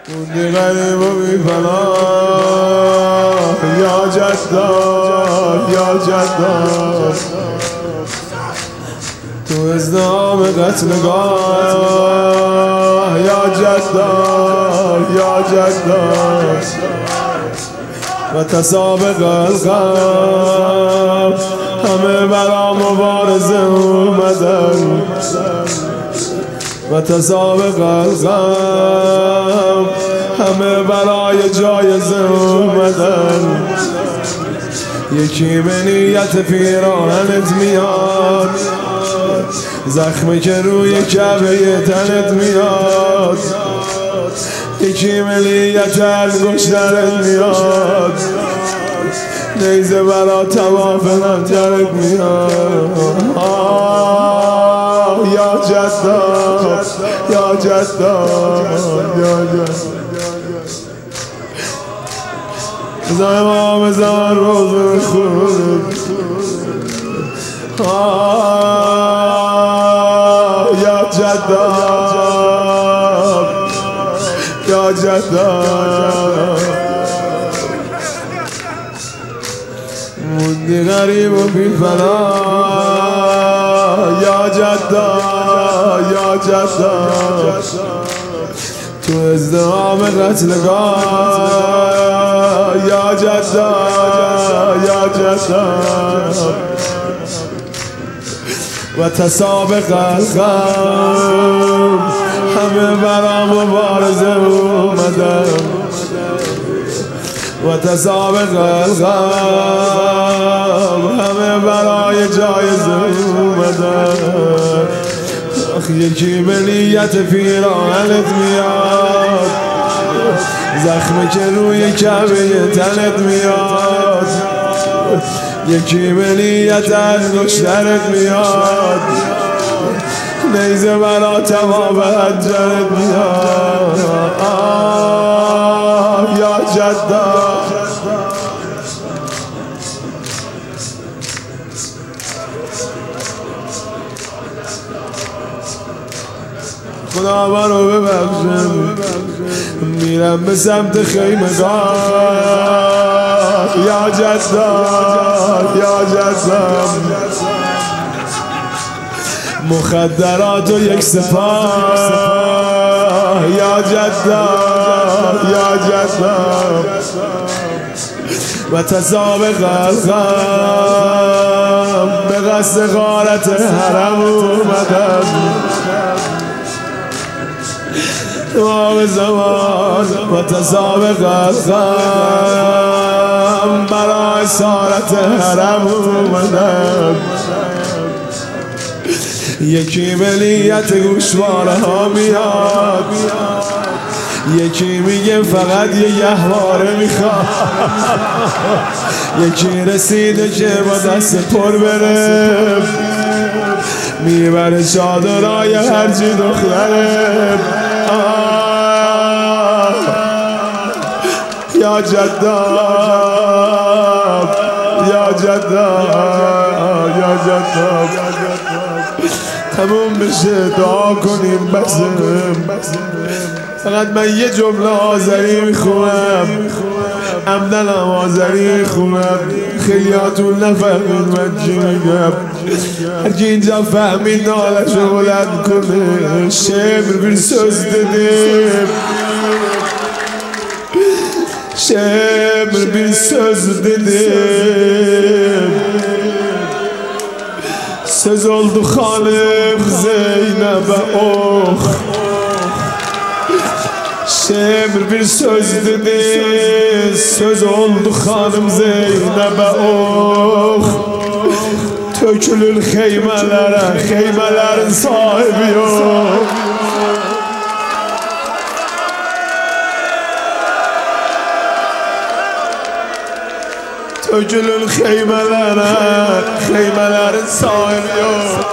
موندی غریب و بی پناه یا جدار یا جدار تو ازدحام قتلگاه یا جدار یا جدار و تسابق الغم همه برا مبارزه اومدن و تسابق الغم همه برای جایزه اومدن یکی به نیت پیراهنت میاد زخمی که روی کعبه تنت میاد یکی به نیت انگشترت میاد نیزه برا تواف منجرت میاد یا جدار یا جدار یا جدار بزن امام زمان روز خود یا جدار یا جدار موندی غریب و بی پناه یا جدار یا جدار تو ازدحام قتلگاه یا جدار یا جدار و تسابق الغم همه برا مبارزه اومدن و تسابق الغم همه برای جایزه اومدن یکی به نیت پیراهنت میاد زخمی که روی کعبه تنت میاد یکی به نیت انگشترت میاد نیزه برا تمام حنجرت میاد یا جدار خدا منو ببخشه میرم به سمت خیمگاه یا جدار یا جدار مخدرات و یک سپاه یا جدار یا جدار و تسابق الغم به قصد غارت حرم اومدن امام زمان و تسابق الغم برای اسارت حرم اومدن یکی به نیت گوشواره ها میاد یکی میگه فقط یه گهواره میخواد یکی رسیده که با دست پر بره میبره چادرای هرچی دختره یا جدار یا جدار یا جدار تموم بشه دعا کنیم بسه فقط من یه جمله آذری میخونم عمدن هم آذری میخونم خیلیاتون نفهمید من چی میگم هرکی اینجا فهمید نالشو بلند کنه شمر bir söz dedim şemr bir söz dedim söz oldu hanım Zeynep'e oh şemr bir söz dedi söz oldu hanım Zeynep'e oh tökülür xeymelere xeymelerin sahibi yok tökülür xeymelere xeymelerin sahibi yok